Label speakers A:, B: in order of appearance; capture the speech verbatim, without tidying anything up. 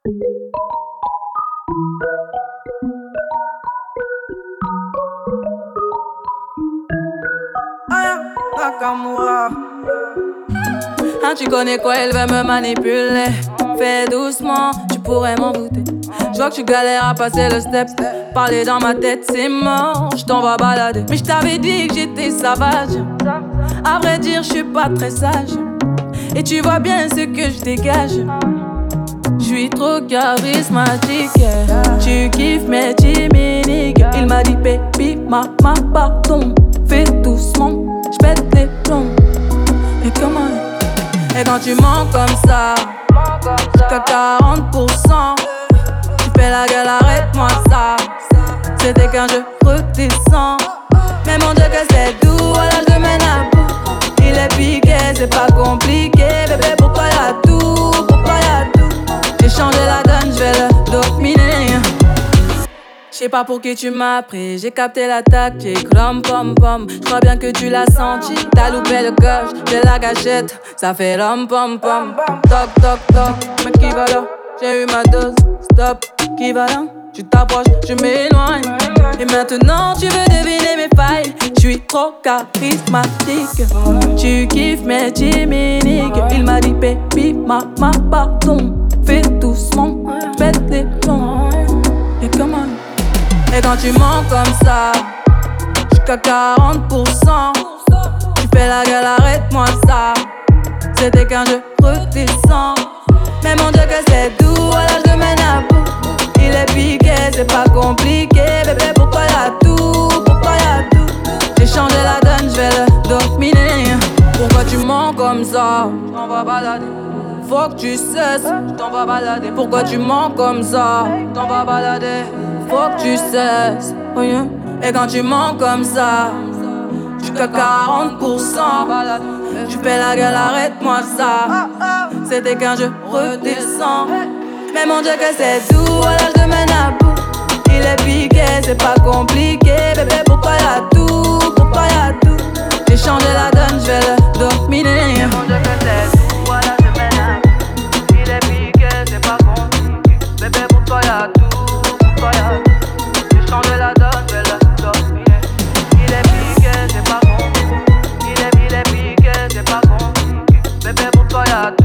A: Aya Nakamura.
B: Hein, tu connais quoi, elle veut me manipuler. Fais doucement, tu pourrais m'en douter. Je vois que tu galères à passer le step. Parler dans ma tête, c'est mort, je t'en vais balader. Mais je t'avais dit que j'étais sauvage. À vrai dire, je suis pas très sage. Et tu vois bien ce que je dégage. Je suis trop charismatique. Tu kiffes mes chimiques. Il m'a dit baby, mama, pardon. Fais doucement, j'pète les plombs. Et comment? Et quand tu mens comme ça, jusqu'à quarante pour cent, tu fais la gueule, arrête-moi ça. C'était qu'un jeu, redescends. Mais mon Dieu que c'est doux, à l'âge de Ménabou. Il est piqué, c'est pas compliqué. Bébé, pourquoi y'a tout, pourquoi y'a tout? J'ai changé la donne, j'vais le dominer. J'sais pas pour qui tu m'as pris, j'ai capté la tactique. Rom pom pom, j'crois bien que tu l'as senti. T'as loupé le coche, j'ai la gâchette. Ça fait rom pom pom. Toc toc toc, mais qui va là? J'ai eu ma dose, stop, qui va là? Tu t'approches, je m'éloigne. Et maintenant tu veux deviner mes failles. J'suis trop charismatique. Tu kiffes mes chimiques. Il m'a dit baby, mama, pardon. Fais doucement, pète les plombs. Et comment? Et quand tu mens comme ça, jusqu'à quarante pour cent, tu fais la gueule, arrête-moi ça. C'était qu'un jeu, redescends. Mais mon Dieu que c'est doux, à l'âge de Ménabou. Il est piqué, c'est pas compliqué. Bébé, pourquoi y'a tout, pourquoi y'a tout? J'ai changé la donne, j'vais le dominer. Pourquoi tu mens comme ça? J't'en vas balader. Faut que tu cesses, j't'en vas balader. Pourquoi tu mens comme ça? J't'en vas balader. Faut que tu cesses, oh yeah. Et quand tu mens comme ça, jusqu'à quarante pour cent, tu fais la gueule, arrête-moi ça. C'était qu'un jeu, redescends. Mais mon Dieu que c'est doux, à l'âge de Ménabou. Il est piqué, c'est pas compliqué. Bébé, pourquoi y'a tout, pourquoi y'a tout? J'ai changé la donne, j'vais le dominer.
A: Mais mon Dieu que c'est doux, à l'âge de Ménabou. Il est piqué, c'est pas compliqué. Bébé, pourquoi y'a tout? J'ai changé la donne, je vais la dominer. Il est piqué, c'est pas compliqué. Il est, il est piqué, c'est pas compliqué. Bébé, pourquoi y'a tout?